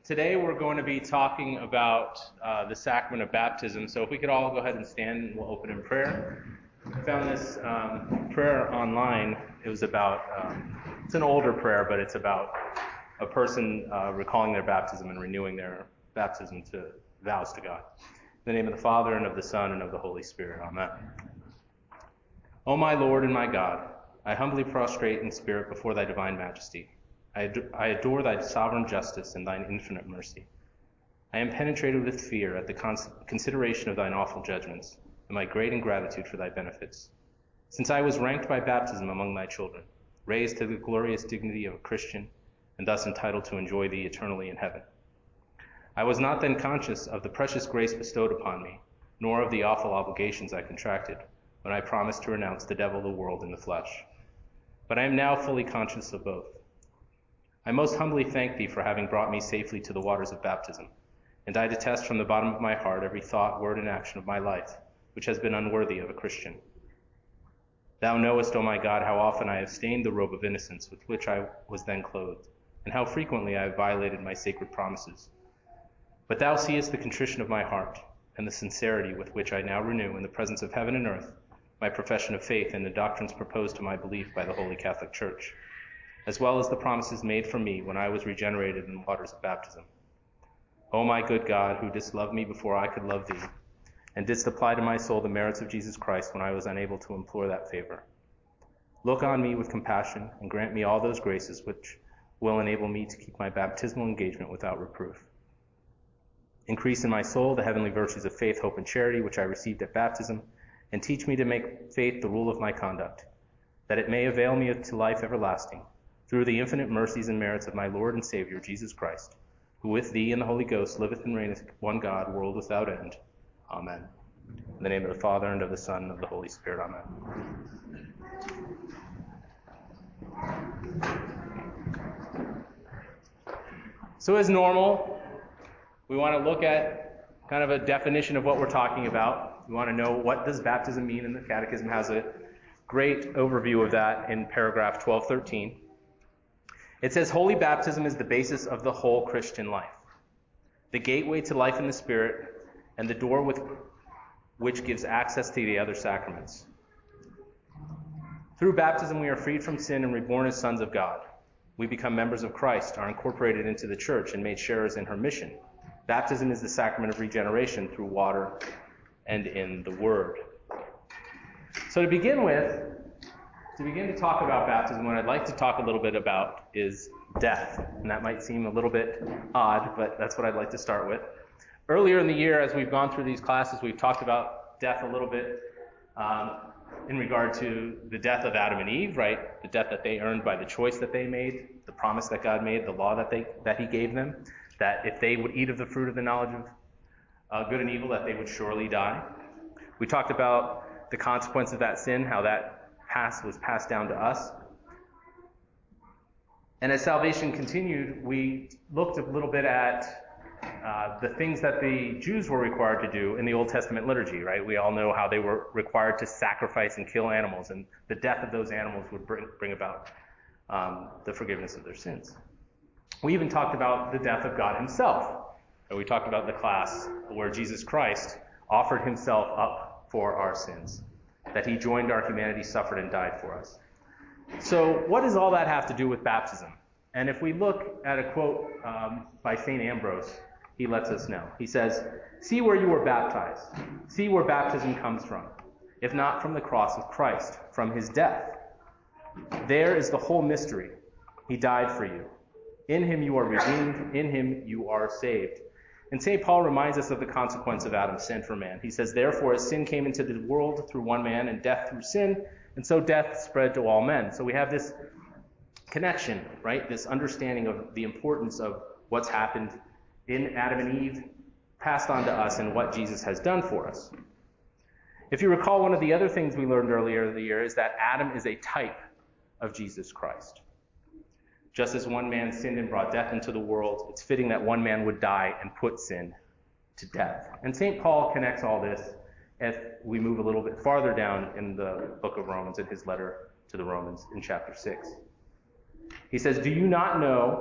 Today we're going to be talking about the sacrament of baptism. So if we could all go ahead and stand and we'll open in prayer. I found this prayer online. It was about, it's an older prayer, but it's about a person recalling their baptism and renewing their baptism to vows to God. In the name of the Father, and of the Son, and of the Holy Spirit. Amen. O my Lord and my God, I humbly prostrate in spirit before thy divine majesty. I adore thy sovereign justice and thine infinite mercy. I am penetrated with fear at the consideration of thine awful judgments, and my great ingratitude for thy benefits. Since I was ranked by baptism among thy children, raised to the glorious dignity of a Christian, and thus entitled to enjoy thee eternally in heaven. I was not then conscious of the precious grace bestowed upon me, nor of the awful obligations I contracted, when I promised to renounce the devil, the world, and the flesh. But I am now fully conscious of both. I most humbly thank thee for having brought me safely to the waters of baptism, and I detest from the bottom of my heart every thought, word, and action of my life which has been unworthy of a Christian. Thou knowest, O my God, how often I have stained the robe of innocence with which I was then clothed, and how frequently I have violated my sacred promises. But thou seest the contrition of my heart, and the sincerity with which I now renew in the presence of heaven and earth my profession of faith in the doctrines proposed to my belief by the Holy Catholic Church, as well as the promises made for me when I was regenerated in the waters of baptism. O my good God, who didst love me before I could love thee, and didst apply to my soul the merits of Jesus Christ when I was unable to implore that favor, look on me with compassion and grant me all those graces which will enable me to keep my baptismal engagement without reproof. Increase in my soul the heavenly virtues of faith, hope, and charity which I received at baptism, and teach me to make faith the rule of my conduct, that it may avail me to life everlasting, through the infinite mercies and merits of my Lord and Savior, Jesus Christ, who with thee and the Holy Ghost liveth and reigneth one God, world without end. Amen. In the name of the Father, and of the Son, and of the Holy Spirit. Amen. So as normal, we want to look at kind of a definition of what we're talking about. We want to know, what does baptism mean? And the Catechism has a great overview of that in paragraph 1213. It says, holy baptism is the basis of the whole Christian life, the gateway to life in the Spirit, and the door which gives access to the other sacraments. Through baptism, we are freed from sin and reborn as sons of God. We become members of Christ, are incorporated into the church, and made sharers in her mission. Baptism is the sacrament of regeneration through water and in the Word. So to begin to talk about baptism, what I'd like to talk a little bit about is death. And that might seem a little bit odd, but that's what I'd like to start with. Earlier in the year, as we've gone through these classes, we've talked about death a little bit in regard to the death of Adam and Eve, right? The death that they earned by the choice that they made, the promise that God made, the law that He gave them, that if they would eat of the fruit of the knowledge of good and evil, that they would surely die. We talked about the consequence of that sin, how that was passed down to us. And as salvation continued, we looked a little bit at the things that the Jews were required to do in the Old Testament liturgy, right? We all know how they were required to sacrifice and kill animals, and the death of those animals would bring about the forgiveness of their sins. We even talked about the death of God Himself. And we talked about the class where Jesus Christ offered Himself up for our sins, that He joined our humanity, suffered, and died for us. So what does all that have to do with baptism? And if we look at a quote by St. Ambrose, he lets us know. He says, see where you were baptized. See where baptism comes from, if not from the cross of Christ, from His death. There is the whole mystery. He died for you. In Him you are redeemed. In Him you are saved. And St. Paul reminds us of the consequence of Adam's sin for man. He says, therefore, as sin came into the world through one man, and death through sin, and so death spread to all men. So we have this connection, right? This understanding of the importance of what's happened in Adam and Eve, passed on to us, and what Jesus has done for us. If you recall, one of the other things we learned earlier in the year is that Adam is a type of Jesus Christ. Just as one man sinned and brought death into the world, it's fitting that one man would die and put sin to death. And St. Paul connects all this as we move a little bit farther down in the book of Romans, in his letter to the Romans in chapter 6. He says, do you not know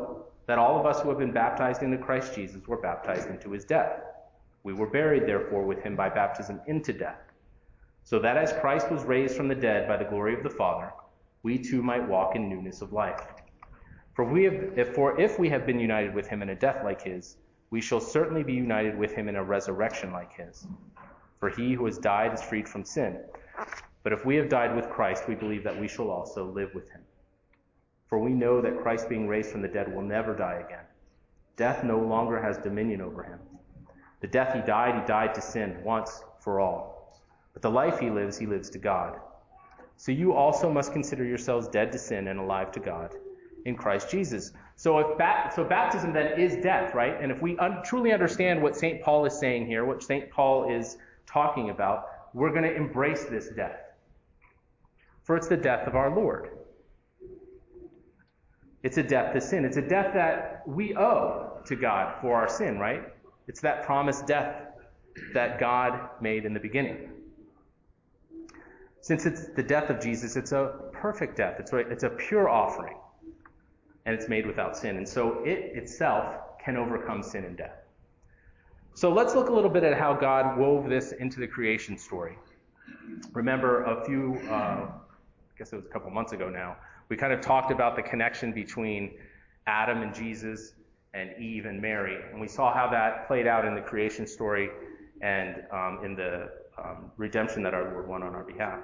that all of us who have been baptized into Christ Jesus were baptized into his death. We were buried, therefore, with him by baptism into death, so that as Christ was raised from the dead by the glory of the Father, we too might walk in newness of life. For if we have been united with him in a death like his, we shall certainly be united with him in a resurrection like his. For he who has died is freed from sin. But if we have died with Christ, we believe that we shall also live with him. For we know that Christ, being raised from the dead, will never die again. Death no longer has dominion over him. The death he died to sin once for all. But the life he lives to God. So you also must consider yourselves dead to sin and alive to God in Christ Jesus. So baptism then is death, right? And if we truly understand what St. Paul is saying here, what St. Paul is talking about, we're going to embrace this death. For it's the death of our Lord. It's a death to sin. It's a death that we owe to God for our sin, right? It's that promised death that God made in the beginning. Since it's the death of Jesus, it's a perfect death. It's a pure offering. And it's made without sin. And so it itself can overcome sin and death. So let's look a little bit at how God wove this into the creation story. Remember I guess it was a couple months ago now, we kind of talked about the connection between Adam and Jesus and Eve and Mary. And we saw how that played out in the creation story and in the redemption that our Lord won on our behalf.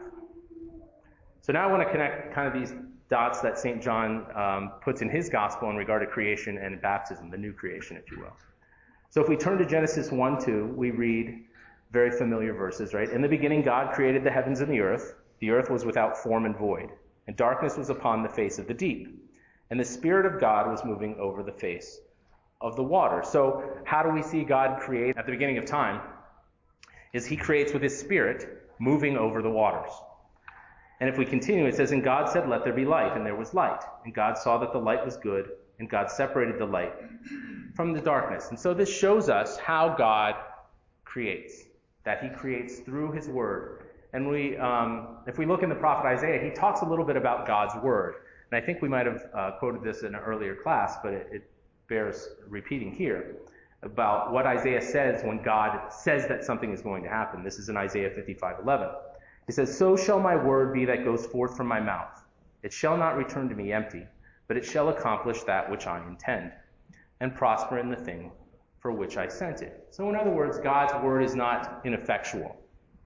So now I want to connect kind of these dots that St. John puts in his gospel in regard to creation and baptism, the new creation, if you will. So if we turn to Genesis 1:2, we read very familiar verses, right? In the beginning, God created the heavens and the earth. The earth was without form and void, and darkness was upon the face of the deep. And the Spirit of God was moving over the face of the water. So how do we see God create at the beginning of time? Is he creates with his Spirit moving over the waters. And if we continue, it says, and God said, let there be light, and there was light. And God saw that the light was good, and God separated the light from the darkness. And so this shows us how God creates, that he creates through his word. And if we look in the prophet Isaiah, he talks a little bit about God's word. And I think we might have quoted this in an earlier class, but it bears repeating here, about what Isaiah says when God says that something is going to happen. This is in Isaiah 55:11. He says, so shall my word be that goes forth from my mouth. It shall not return to me empty, but it shall accomplish that which I intend, and prosper in the thing for which I sent it. So in other words, God's word is not ineffectual.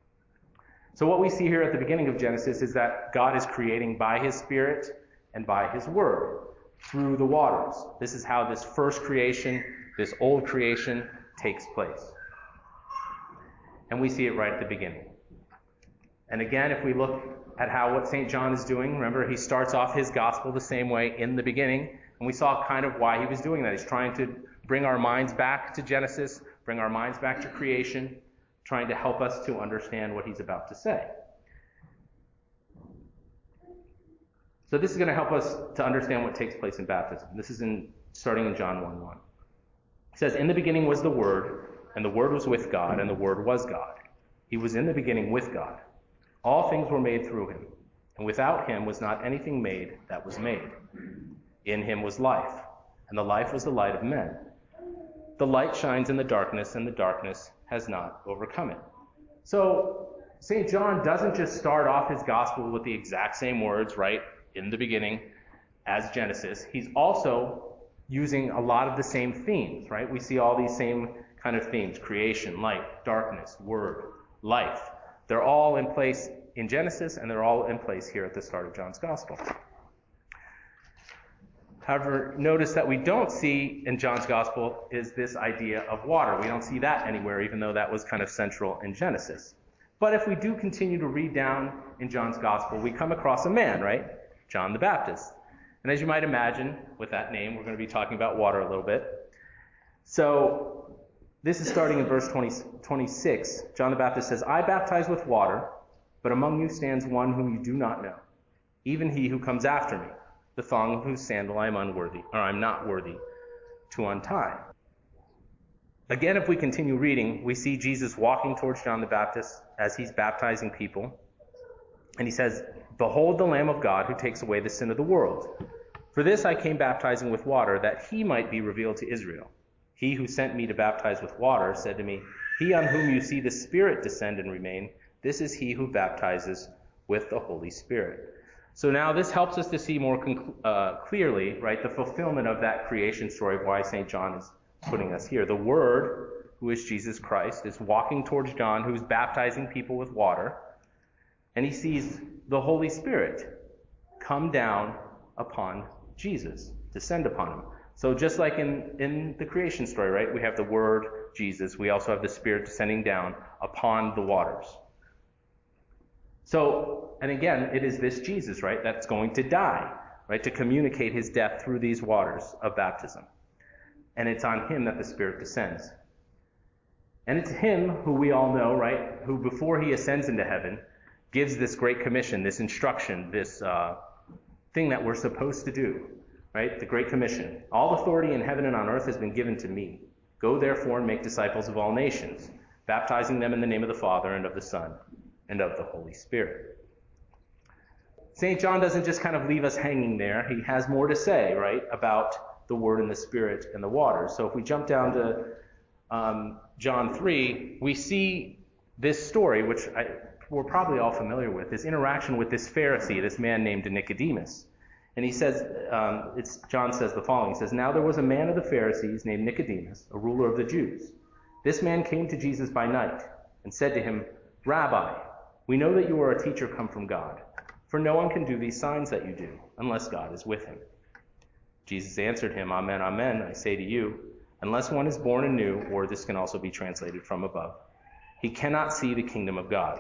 So what we see here at the beginning of Genesis is that God is creating by his Spirit and by his word through the waters. This is how this first creation, this old creation, takes place. And we see it right at the beginning. And again, if we look at what St. John is doing, remember he starts off his gospel the same way in the beginning, and we saw kind of why he was doing that. He's trying to bring our minds back to Genesis, bring our minds back to creation, trying to help us to understand what he's about to say. So this is going to help us to understand what takes place in baptism. This is starting in John 1:1. It says, in the beginning was the Word, and the Word was with God, and the Word was God. He was in the beginning with God. All things were made through him, and without him was not anything made that was made. In him was life, and the life was the light of men. The light shines in the darkness, and the darkness has not overcome it. So St. John doesn't just start off his gospel with the exact same words, right, in the beginning as Genesis. He's also using a lot of the same themes, right? We see all these same kind of themes: creation, light, darkness, word, life. They're all in place in Genesis, and they're all in place here at the start of John's Gospel. However, notice that we don't see in John's Gospel is this idea of water. We don't see that anywhere, even though that was kind of central in Genesis. But if we do continue to read down in John's Gospel, we come across a man, right? John the Baptist. And as you might imagine, with that name, we're going to be talking about water a little bit. So this is starting in verse 26. John the Baptist says, I baptize with water, but among you stands one whom you do not know, even he who comes after me, the thong of whose sandal I'm not worthy to untie. Again, if we continue reading, we see Jesus walking towards John the Baptist as he's baptizing people. And he says, behold the Lamb of God who takes away the sin of the world. For this I came baptizing with water, that he might be revealed to Israel. He who sent me to baptize with water said to me, He on whom you see the Spirit descend and remain, this is he who baptizes with the Holy Spirit. So now this helps us to see more clearly, right, the fulfillment of that creation story of why St. John is putting us here. The Word, who is Jesus Christ, is walking towards John, who's baptizing people with water, and he sees the Holy Spirit come down upon Jesus, descend upon him. So just like in the creation story, right, we have the Word, Jesus, we also have the Spirit descending down upon the waters. So, and again, it is this Jesus, right, that's going to die, right, to communicate his death through these waters of baptism. And it's on him that the Spirit descends. And it's him who we all know, right, who before he ascends into heaven gives this great commission, this instruction, this thing that we're supposed to do, right, the Great Commission. All authority in heaven and on earth has been given to me. Go therefore and make disciples of all nations, baptizing them in the name of the Father and of the Son and of the Holy Spirit. St. John doesn't just kind of leave us hanging there. He has more to say, right, about the Word and the Spirit and the water. So if we jump down to John 3, we see this story, which we're probably all familiar with, this interaction with this Pharisee, this man named Nicodemus. And he says, John says the following. He says, Now there was a man of the Pharisees named Nicodemus, a ruler of the Jews. This man came to Jesus by night and said to him, Rabbi, we know that you are a teacher come from God, for no one can do these signs that you do unless God is with him. Jesus answered him, Amen, amen, I say to you, unless one is born anew, or this can also be translated from above, he cannot see the kingdom of God.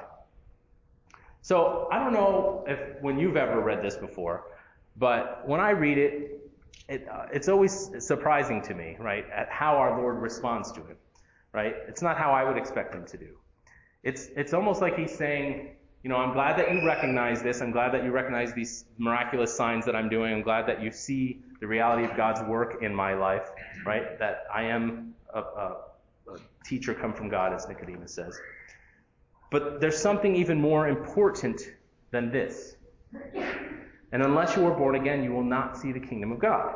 So I don't know if when you've ever read this before, but when I read it, it's always surprising to me, right, at how our Lord responds to it, right? It's not how I would expect him to do. It's almost like he's saying, you know, I'm glad that you recognize this. I'm glad that you recognize these miraculous signs that I'm doing. I'm glad that you see the reality of God's work in my life, right? That I am a teacher come from God, as Nicodemus says. But there's something even more important than this. And unless you are born again, you will not see the kingdom of God.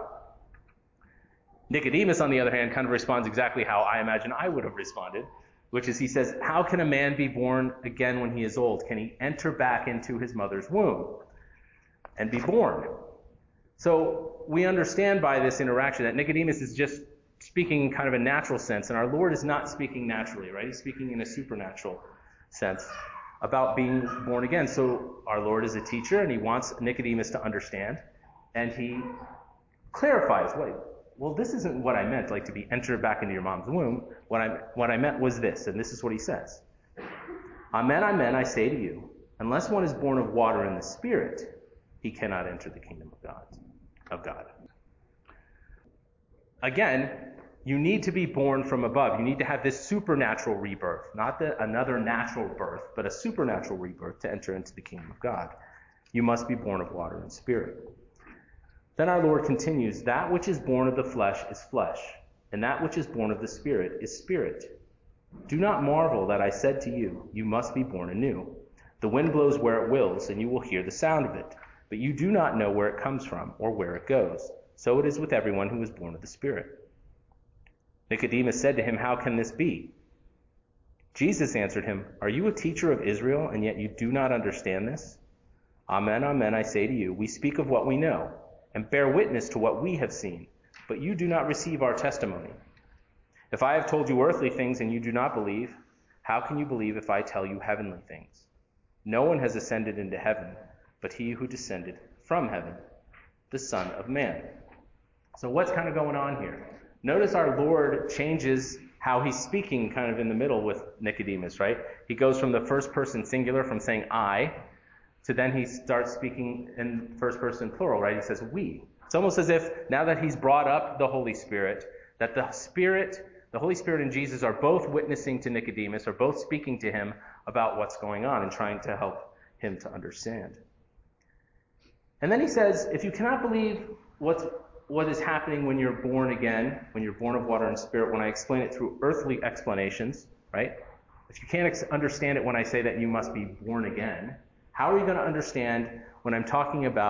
Nicodemus, on the other hand, kind of responds exactly how I imagine I would have responded, which is he says, how can a man be born again when he is old? Can he enter back into his mother's womb and be born? So we understand by this interaction that Nicodemus is just speaking in kind of a natural sense, and our Lord is not speaking naturally, right? He's speaking in a supernatural sense about being born again. So our Lord is a teacher, and he wants Nicodemus to understand, and he clarifies, wait, well, this isn't what I meant, like to be entered back into your mom's womb. What I meant was this, and this is what he says. Amen, amen, I say to you, unless one is born of water and the Spirit, he cannot enter the kingdom of God. Again, you need to be born from above. You need to have this supernatural rebirth, not another natural birth, but a supernatural rebirth to enter into the kingdom of God. You must be born of water and Spirit. Then our Lord continues, that which is born of the flesh is flesh, and that which is born of the Spirit is spirit. Do not marvel that I said to you, you must be born anew. The wind blows where it wills, and you will hear the sound of it, but you do not know where it comes from or where it goes. So it is with everyone who is born of the Spirit. Nicodemus said to him, how can this be? Jesus answered him, are you a teacher of Israel, and yet you do not understand this? Amen, amen, I say to you, we speak of what we know, and bear witness to what we have seen, but you do not receive our testimony. If I have told you earthly things and you do not believe, how can you believe if I tell you heavenly things? No one has ascended into heaven, but he who descended from heaven, the Son of Man. So what's kind of going on here? Notice our Lord changes how he's speaking kind of in the middle with Nicodemus, right? He goes from the first person singular, from saying I, to then he starts speaking in first person plural, right? He says we. It's almost as if now that he's brought up the Holy Spirit, that the Holy Spirit and Jesus are both witnessing to Nicodemus, are both speaking to him about what's going on and trying to help him to understand. And then he says, if you cannot believe what is happening when you're born again, when you're born of water and Spirit, when I explain it through earthly explanations, right? If you can't understand it when I say that you must be born again, how are you going to understand when I'm talking about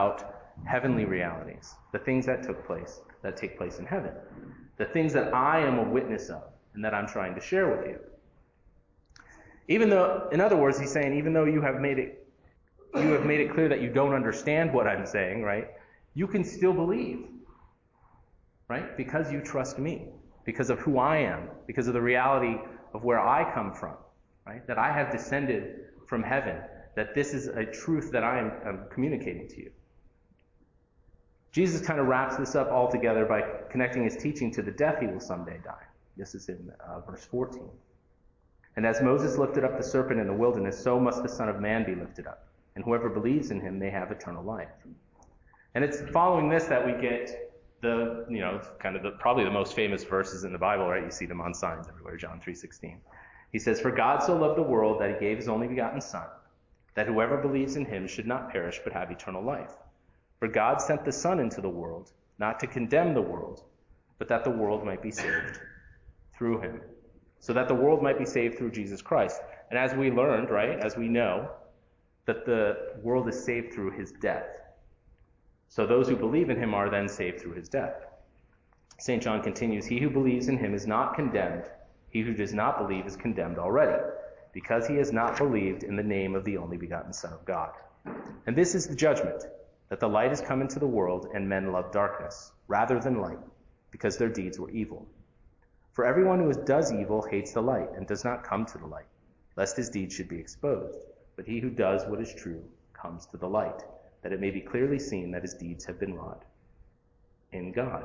heavenly realities, the things that take place in heaven, the things that I am a witness of and that I'm trying to share with you. Even though, in other words, he's saying, even though you have made it clear that you don't understand what I'm saying, right? You can still believe, right? Because you trust me, because of who I am, because of the reality of where I come from, right? That I have descended from heaven, that this is a truth that I am communicating to you. Jesus kind of wraps this up all together by connecting his teaching to the death he will someday die. This is in verse 14. And as Moses lifted up the serpent in the wilderness, so must the Son of Man be lifted up. And whoever believes in him may have eternal life. And it's following this that we get probably the most famous verses in the Bible, right? You see them on signs everywhere, John 3:16. He says, "For God so loved the world that he gave his only begotten Son, that whoever believes in him should not perish but have eternal life. For God sent the Son into the world, not to condemn the world, but that the world might be saved through him." So that the world might be saved through Jesus Christ. And as we learned, right, as we know, that the world is saved through his death. So those who believe in him are then saved through his death. St. John continues, "He who believes in him is not condemned. He who does not believe is condemned already, because he has not believed in the name of the only begotten Son of God. And this is the judgment, that the light has come into the world, and men love darkness rather than light, because their deeds were evil. For everyone who does evil hates the light and does not come to the light, lest his deeds should be exposed. But he who does what is true comes to the light, that it may be clearly seen that his deeds have been wrought in God."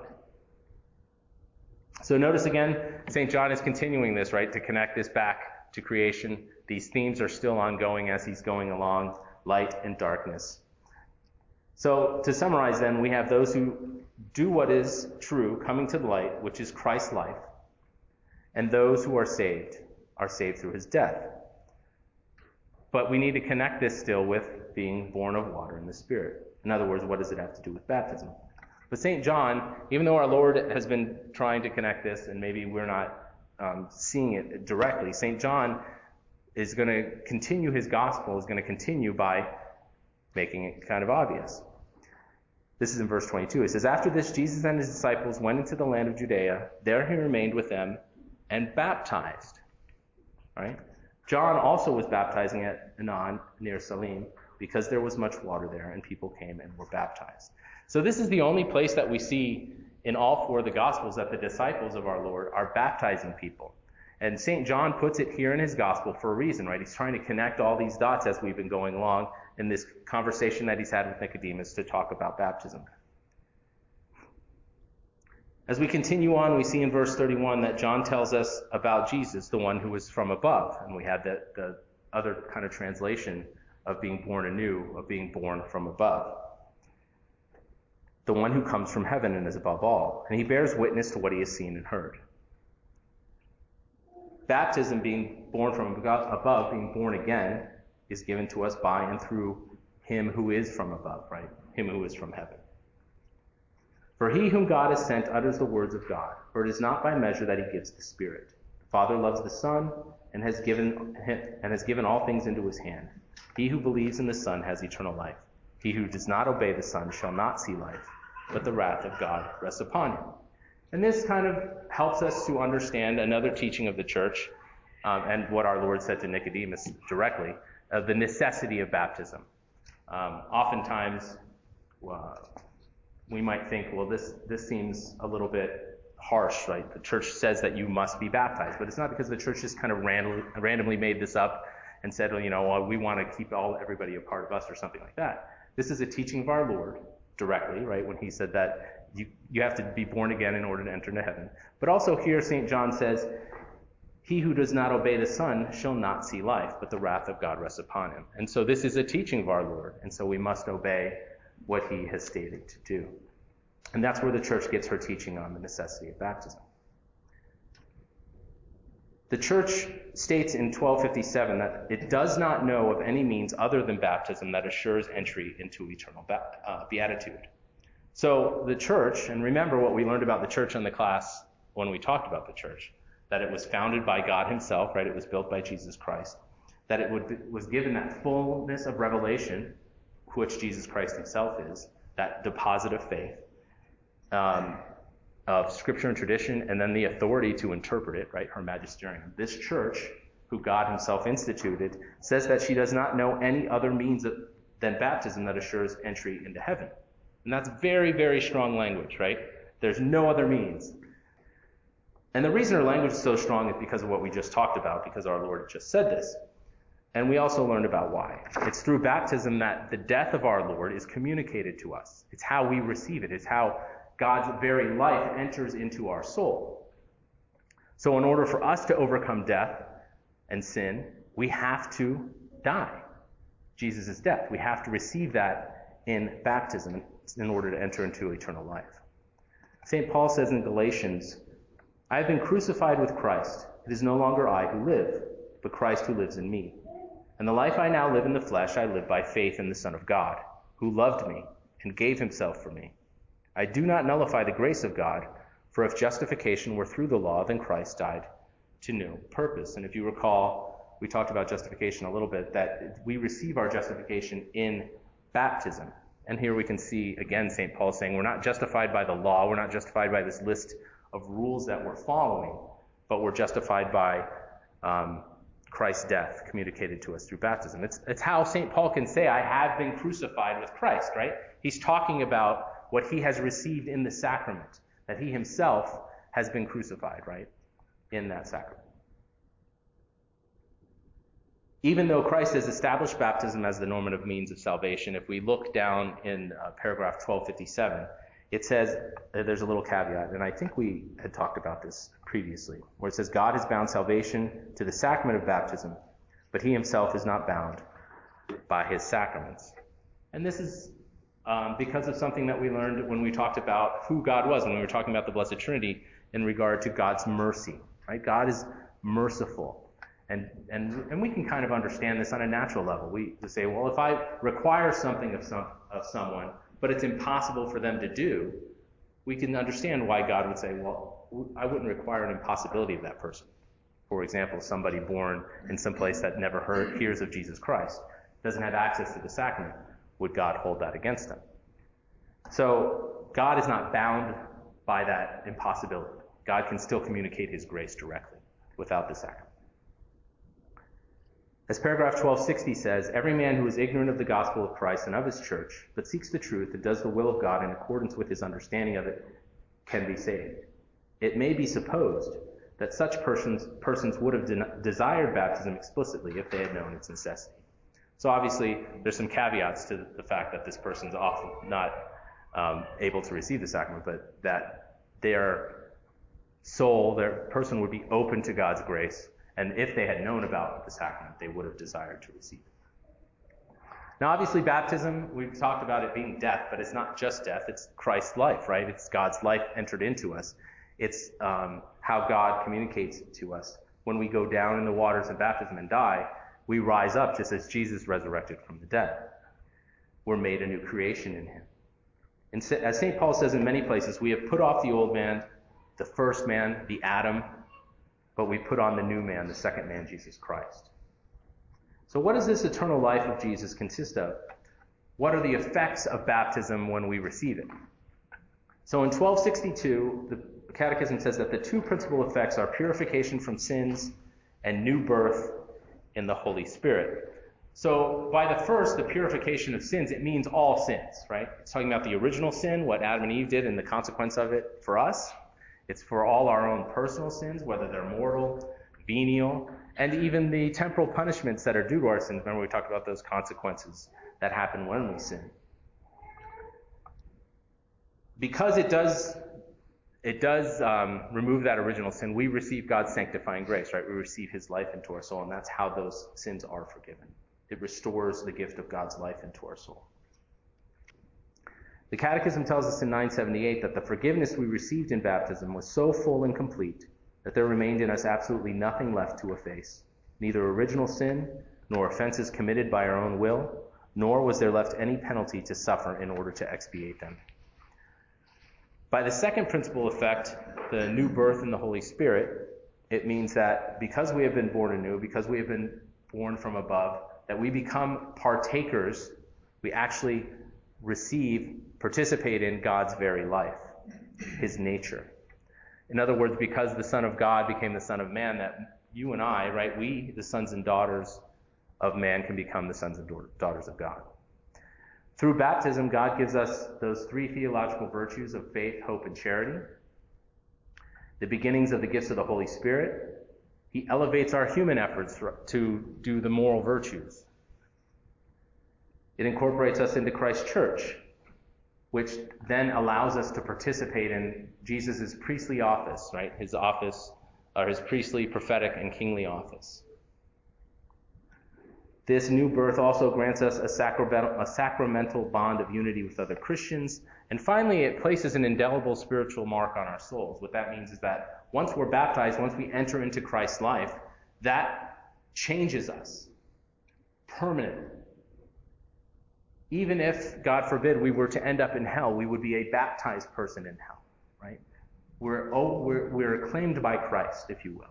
So notice again, St. John is continuing this, right, to connect this back to creation. These themes are still ongoing as he's going along, light and darkness. So to summarize then, we have those who do what is true coming to the light, which is Christ's life, and those who are saved through his death. But we need to connect this still with being born of water and the Spirit. In other words, what does it have to do with baptism? But St. John, even though our Lord has been trying to connect this, and maybe we're not seeing it directly, St. John is going to continue his gospel, is going to continue by making it kind of obvious. This is in verse 22. It says, "After this, Jesus and his disciples went into the land of Judea. There he remained with them and baptized." Right? John also was baptizing at Aenon near Salim, because there was much water there, and people came and were baptized. So this is the only place that we see in all four of the Gospels that the disciples of our Lord are baptizing people. And St. John puts it here in his Gospel for a reason, right? He's trying to connect all these dots as we've been going along in this conversation that he's had with Nicodemus to talk about baptism. As we continue on, we see in verse 31 that John tells us about Jesus, the one who was from above. And we had the other kind of translation of being born anew, of being born from above. The one who comes from heaven and is above all. And he bears witness to what he has seen and heard. Baptism, being born from above, being born again, is given to us by and through him who is from above, right? Him who is from heaven. "For he whom God has sent utters the words of God, for it is not by measure that he gives the Spirit. The Father loves the Son and has given all things into his hand. He who believes in the Son has eternal life. He who does not obey the Son shall not see life, but the wrath of God rests upon him." And this kind of helps us to understand another teaching of the church, and what our Lord said to Nicodemus directly, of the necessity of baptism. Oftentimes, we might think, well, this seems a little bit harsh, right? The church says that you must be baptized, but it's not because the church just kind of randomly made this up and said, well, we want to keep everybody a part of us or something like that. This is a teaching of our Lord directly, right? When he said that you have to be born again in order to enter into heaven. But also here, St. John says, "He who does not obey the Son shall not see life, but the wrath of God rests upon him." And so this is a teaching of our Lord, and so we must obey what he has stated to do. And that's where the church gets her teaching on the necessity of baptism. The church states in 1257 that it does not know of any means other than baptism that assures entry into eternal beatitude. So the church, and remember what we learned about the church in the class when we talked about the church, that it was founded by God himself, right? It was built by Jesus Christ. That it was given that fullness of revelation, which Jesus Christ himself is, that deposit of faith, of scripture and tradition, and then the authority to interpret it, right, her magisterium. This church, who God himself instituted, says that she does not know any other means than baptism that assures entry into heaven. And that's very, very strong language, right? There's no other means. And the reason her language is so strong is because of what we just talked about, because our Lord just said this. And we also learned about why. It's through baptism that the death of our Lord is communicated to us. It's how we receive it. It's how God's very life enters into our soul. So in order for us to overcome death and sin, we have to die. Jesus' death. We have to receive that in baptism in order to enter into eternal life. St. Paul says in Galatians, I have been crucified with Christ. It is no longer I who live, but Christ who lives in me. And the life I now live in the flesh, I live by faith in the Son of God, who loved me and gave himself for me. I do not nullify the grace of God, for if justification were through the law, then Christ died to no purpose. And if you recall, we talked about justification a little bit, that we receive our justification in baptism. And here we can see, again, St. Paul saying we're not justified by the law, we're not justified by this list of rules that we're following, but we're justified by Christ's death communicated to us through baptism. It's how St. Paul can say, I have been crucified with Christ, right? He's talking about what he has received in the sacrament, that he himself has been crucified, right, in that sacrament. Even though Christ has established baptism as the normative means of salvation, if we look down in paragraph 1257, it says, there's a little caveat, and I think we had talked about this previously, where it says, God has bound salvation to the sacrament of baptism, but he himself is not bound by his sacraments. And this is because of something that we learned when we talked about who God was, when we were talking about the Blessed Trinity in regard to God's mercy, right? God is merciful. And we can kind of understand this on a natural level. We say, well, if I require something of someone, but it's impossible for them to do, we can understand why God would say, well, I wouldn't require an impossibility of that person. For example, somebody born in some place that never hears of Jesus Christ, doesn't have access to the sacrament. Would God hold that against them? So God is not bound by that impossibility. God can still communicate his grace directly without the sacrament. As paragraph 1260 says, every man who is ignorant of the gospel of Christ and of his church, but seeks the truth and does the will of God in accordance with his understanding of it, can be saved. It may be supposed that such persons would have desired baptism explicitly if they had known its necessity. So obviously, there's some caveats to the fact that this person's often not able to receive the sacrament, but that their soul, their person would be open to God's grace. And if they had known about the sacrament, they would have desired to receive it. Now, obviously, baptism, we've talked about it being death, but it's not just death. It's Christ's life, right? It's God's life entered into us. It's how God communicates to us. When we go down in the waters of baptism and die, we rise up just as Jesus resurrected from the dead. We're made a new creation in him. And as St. Paul says in many places, we have put off the old man, the first man, the Adam, but we put on the new man, the second man, Jesus Christ. So what does this eternal life of Jesus consist of? What are the effects of baptism when we receive it? So in 1262, the Catechism says that the two principal effects are purification from sins and new birth in the Holy Spirit. So by the first, the purification of sins, it means all sins, right? It's talking about the original sin, what Adam and Eve did, and the consequence of it for us. It's for all our own personal sins, whether they're mortal, venial, and even the temporal punishments that are due to our sins. Remember we talked about those consequences that happen when we sin. Because it does remove that original sin, we receive God's sanctifying grace, right? We receive his life into our soul, and that's how those sins are forgiven. It restores the gift of God's life into our soul. The Catechism tells us in 978 that the forgiveness we received in baptism was so full and complete that there remained in us absolutely nothing left to efface, neither original sin, nor offenses committed by our own will, nor was there left any penalty to suffer in order to expiate them. By the second principal effect, the new birth in the Holy Spirit, it means that because we have been born anew, because we have been born from above, that we become partakers, we actually receive participate in God's very life, his nature. In other words, because the Son of God became the Son of Man, that you and I, right, we, the sons and daughters of man, can become the sons and daughters of God. Through baptism, God gives us those three theological virtues of faith, hope, and charity, the beginnings of the gifts of the Holy Spirit. He elevates our human efforts to do the moral virtues. It incorporates us into Christ's church, which then allows us to participate in Jesus' priestly office, right? His office, or his priestly, prophetic, and kingly office. This new birth also grants us a sacramental bond of unity with other Christians. And finally, it places an indelible spiritual mark on our souls. What that means is that once we're baptized, once we enter into Christ's life, that changes us permanently. Even if, God forbid, we were to end up in hell, we would be a baptized person in hell, right? We're claimed by Christ, if you will.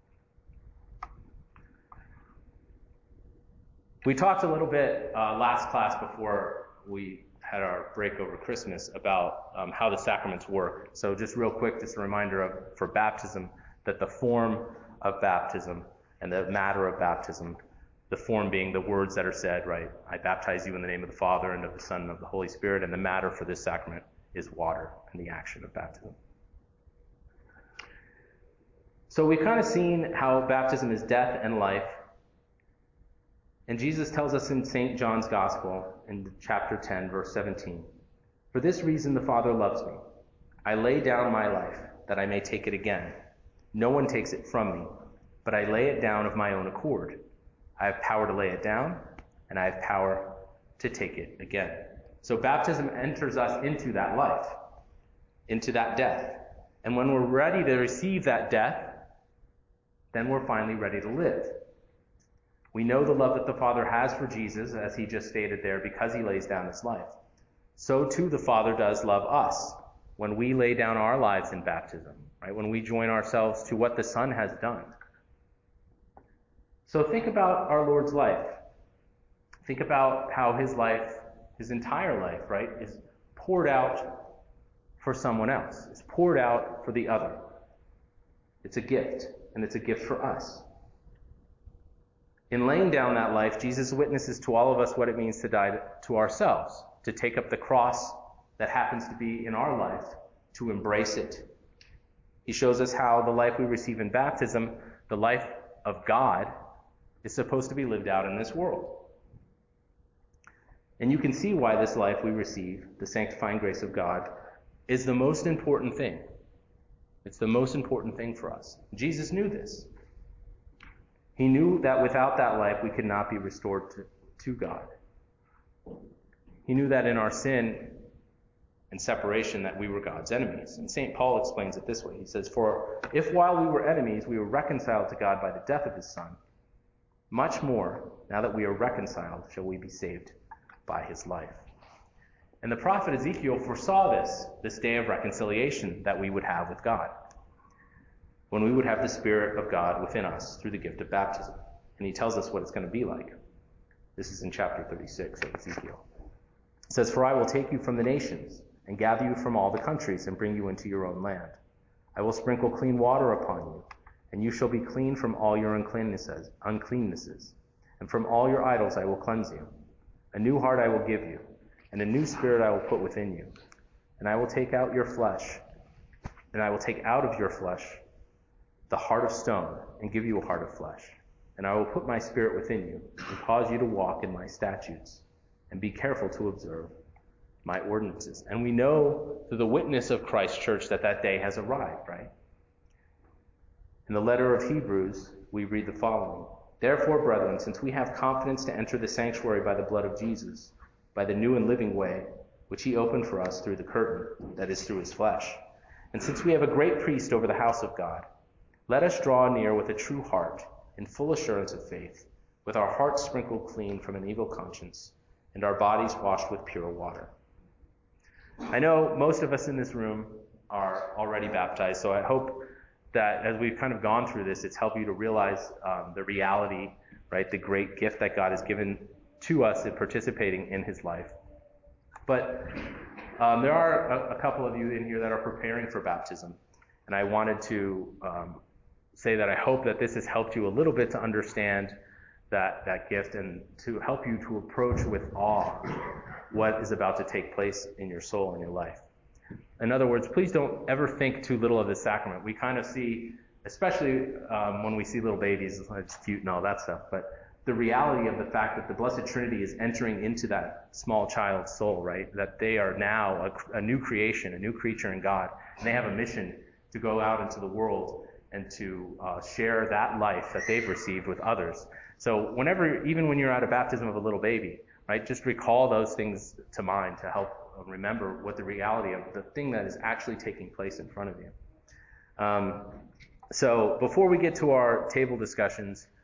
We talked a little bit last class before we had our break over Christmas about how the sacraments work. So just real quick, just a reminder for baptism, that the form of baptism and the matter of baptism, the form being the words that are said, right? I baptize you in the name of the Father and of the Son and of the Holy Spirit, and the matter for this sacrament is water and the action of baptism. So we've kind of seen how baptism is death and life. And Jesus tells us in St. John's Gospel, in chapter 10, verse 17, "For this reason the Father loves me. I lay down my life, that I may take it again. No one takes it from me, but I lay it down of my own accord. I have power to lay it down, and I have power to take it again." So baptism enters us into that life, into that death. And when we're ready to receive that death, then we're finally ready to live. We know the love that the Father has for Jesus, as he just stated there, because he lays down his life. So too the Father does love us when we lay down our lives in baptism, right? When we join ourselves to what the Son has done. So think about our Lord's life. Think about how his life, his entire life, right, is poured out for someone else. It's poured out for the other. It's a gift, and it's a gift for us. In laying down that life, Jesus witnesses to all of us what it means to die to ourselves, to take up the cross that happens to be in our life, to embrace it. He shows us how the life we receive in baptism, the life of God, is supposed to be lived out in this world. And you can see why this life we receive, the sanctifying grace of God, is the most important thing. It's the most important thing for us. Jesus knew this. He knew that without that life, we could not be restored to God. He knew that in our sin and separation that we were God's enemies. And St. Paul explains it this way. He says, "For if while we were enemies, we were reconciled to God by the death of his Son, much more, now that we are reconciled, shall we be saved by his life." And the prophet Ezekiel foresaw this day of reconciliation that we would have with God, when we would have the Spirit of God within us through the gift of baptism. And he tells us what it's going to be like. This is in chapter 36 of Ezekiel. It says, "For I will take you from the nations and gather you from all the countries and bring you into your own land. I will sprinkle clean water upon you, and you shall be clean from all your uncleannesses. And from all your idols I will cleanse you. A new heart I will give you, and a new spirit I will put within you. And I will take out your flesh, and I will take out of your flesh the heart of stone, and give you a heart of flesh. And I will put my spirit within you, and cause you to walk in my statutes, and be careful to observe my ordinances." And we know through the witness of Christ's church that that day has arrived, right? In the letter of Hebrews, we read the following: "Therefore, brethren, since we have confidence to enter the sanctuary by the blood of Jesus, by the new and living way, which he opened for us through the curtain, that is, through his flesh, and since we have a great priest over the house of God, let us draw near with a true heart, in full assurance of faith, with our hearts sprinkled clean from an evil conscience, and our bodies washed with pure water." I know most of us in this room are already baptized, so I hope that as we've kind of gone through this, it's helped you to realize the reality, right, the great gift that God has given to us in participating in his life. But There are a couple of you in here that are preparing for baptism, and I wanted to say that I hope that this has helped you a little bit to understand that gift and to help you to approach with awe what is about to take place in your soul and your life. In other words, please don't ever think too little of this sacrament. We kind of see, especially when we see little babies, it's cute and all that stuff, but the reality of the fact that the Blessed Trinity is entering into that small child's soul, right? That they are now a new creation, a new creature in God, and they have a mission to go out into the world and to share that life that they've received with others. So even when you're at a baptism of a little baby, right, just recall those things to mind to help remember what the reality of the thing that is actually taking place in front of you. So before we get to our table discussions,